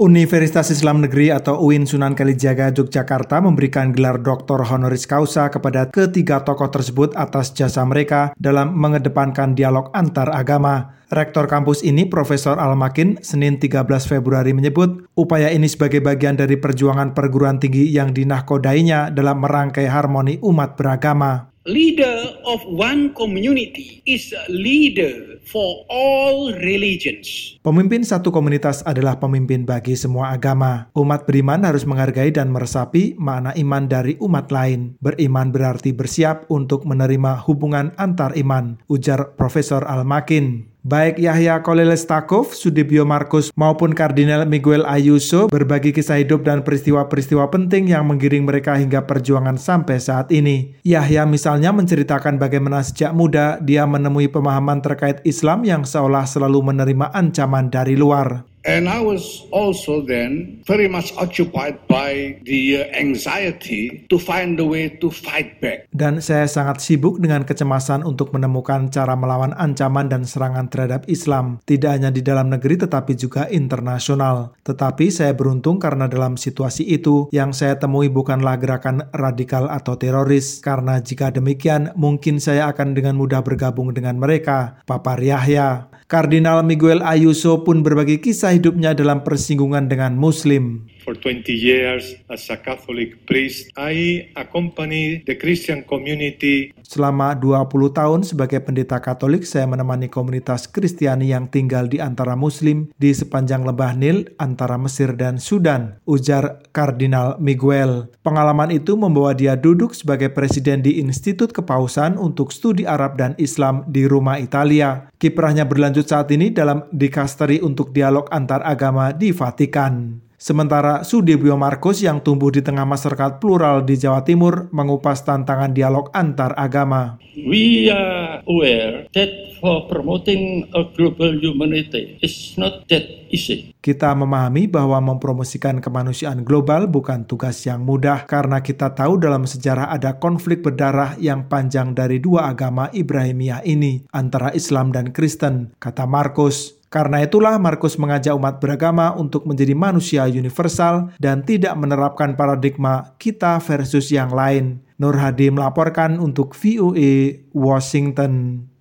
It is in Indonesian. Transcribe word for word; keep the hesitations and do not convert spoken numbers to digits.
Universitas Islam Negeri atau U I N Sunan Kalijaga Yogyakarta memberikan gelar doktor honoris causa kepada ketiga tokoh tersebut atas jasa mereka dalam mengedepankan dialog antar agama. Rektor kampus ini, Profesor Al-Makin, Senin tiga belas Februari menyebut, upaya ini sebagai bagian dari perjuangan perguruan tinggi yang dinahkodainya dalam merangkai harmoni umat beragama. Leader of one community is a leader for all religions. Pemimpin satu komunitas adalah pemimpin bagi semua agama. Umat beriman harus menghargai dan meresapi makna iman dari umat lain. Beriman berarti bersiap untuk menerima hubungan antar iman, ujar Profesor Al-Makin. Baik Yahya Khalil Stakuf, Sudibyo Markus maupun Kardinal Miguel Ayuso berbagi kisah hidup dan peristiwa-peristiwa penting yang menggiring mereka hingga perjuangan sampai saat ini. Yahya misalnya menceritakan bagaimana sejak muda dia menemui pemahaman terkait Islam yang seolah selalu menerima ancaman dari luar. And I was also then very much occupied by the anxiety to find a way to fight back. Dan saya sangat sibuk dengan kecemasan untuk menemukan cara melawan ancaman dan serangan terhadap Islam, tidak hanya di dalam negeri tetapi juga internasional. Tetapi saya beruntung karena dalam situasi itu yang saya temui bukanlah gerakan radikal atau teroris, karena jika demikian mungkin saya akan dengan mudah bergabung dengan mereka, papar Yahya. Kardinal Miguel Ayuso pun berbagi kisah hidupnya dalam persinggungan dengan Muslim. For twenty years as a Catholic priest, I accompany the Christian community. Selama dua puluh tahun sebagai pendeta Katolik, saya menemani komunitas Kristiani yang tinggal di antara Muslim di sepanjang lembah Nil antara Mesir dan Sudan, ujar Kardinal Miguel. Pengalaman itu membawa dia duduk sebagai presiden di Institut Kepausan untuk Studi Arab dan Islam di Roma, Italia. Kiprahnya berlanjut saat ini dalam dikasteri untuk dialog antar agama di Vatikan. Sementara Sudibyo Markus yang tumbuh di tengah masyarakat plural di Jawa Timur mengupas tantangan dialog antar agama. We are aware that for promoting a global humanity is not that easy. Kita memahami bahwa mempromosikan kemanusiaan global bukan tugas yang mudah karena kita tahu dalam sejarah ada konflik berdarah yang panjang dari dua agama Ibrahimiyah ini antara Islam dan Kristen, kata Markus. Karena itulah Markus mengajak umat beragama untuk menjadi manusia universal dan tidak menerapkan paradigma kita versus yang lain. Nur Hadi melaporkan untuk V O A Washington.